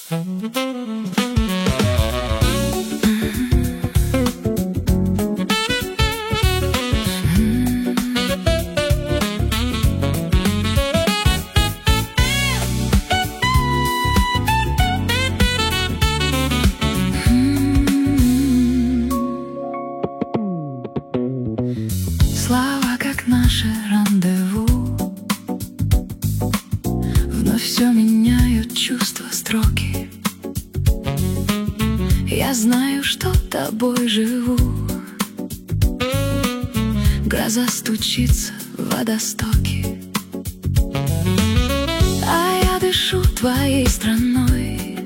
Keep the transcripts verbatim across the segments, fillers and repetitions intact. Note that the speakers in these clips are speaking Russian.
Слова, как наше рандеву, вновь все меняют чувства строки. Я знаю, что тобой живу. Гроза стучится в водостоки, а я дышу твоей страной,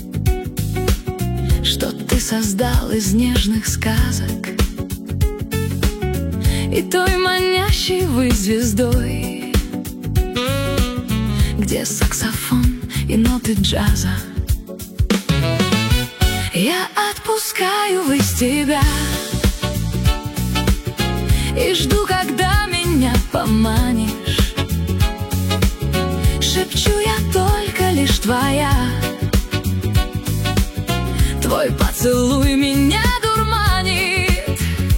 что ты создал из нежных сказок и той манящей вы звездой, где саксофон и ноты джаза. Я отпускаю ввысь тебя и жду, когда меня поманишь. Шепчу я только лишь твоя, твой поцелуй меня дурманит.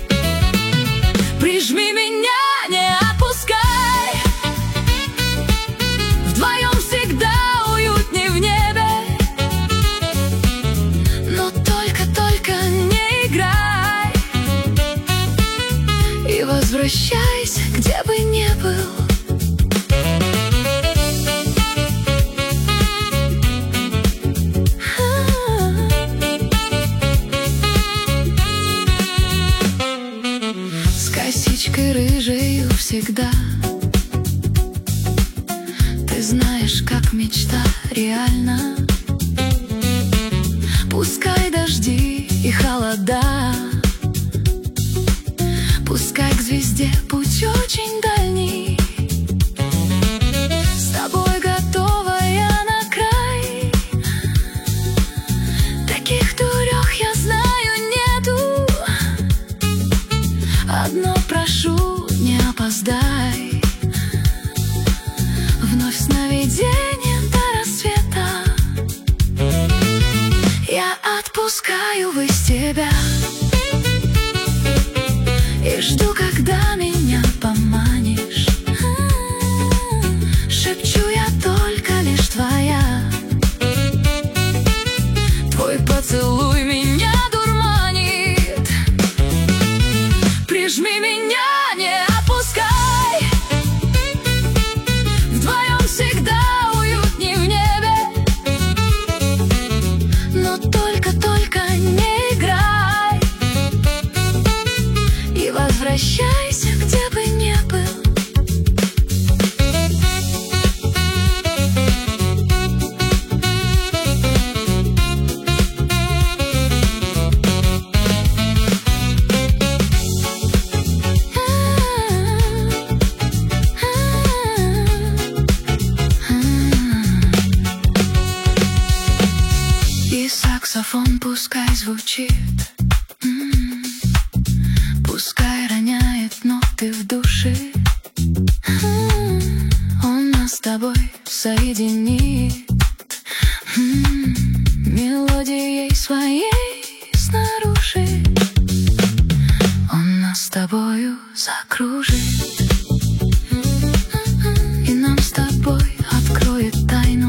Прижми меня, не отпускай, вдвоем всегда уютней в небе. Но только-только не играй и возвращайся, где бы ни был. Косичкой рыжею всегда, ты знаешь, как мечта реальна. Пускай дожди и холода, пускай к звезде путь очень дальний. С тобой готова я на край, таких дурех, я знаю, нету. Одно прошу, не опоздай, вновь сновидением до рассвета. Я отпускаю ввысь тебя и жду, когда меня поманишь. Шепчу я только лишь твоя, твой поцелуй меня дурманит. Прижми меня, не отпускай, вдвоем всегда уютней в небе. Но только-только не играй и возвращайся, где бы ни был. И саксофон пускай звучит, м-м, пускай роняет ноты в душе. М-м, он нас с тобой соединит, м-м, мелодией своей снаружи. Он нас с тобою закружит, м-м, и нам с тобой откроет тайну.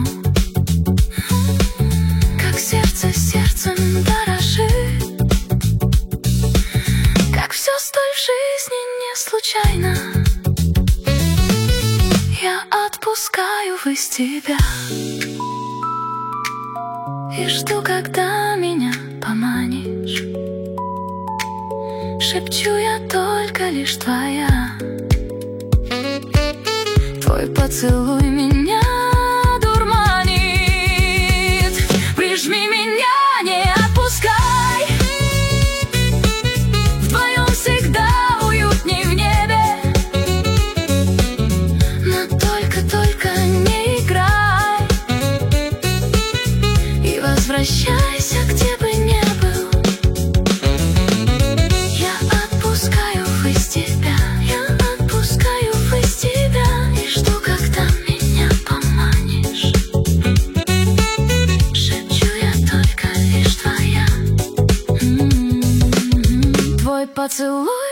Сердце сердцем дорожит, как все столь в жизни не случайно. Я отпускаю ввысь тебя и жду, когда меня поманишь. Шепчу я только лишь твоя, твой поцелуй меня дурманит. Прижми меня, не отпускай, вдвоем всегда уютней в небе. Но только-только не играй и возвращайся, где бы ни был. Я отпускаю ввысь тебя, я отпускаю ввысь тебя и жду, когда меня поманишь. Шепчу Поцелуй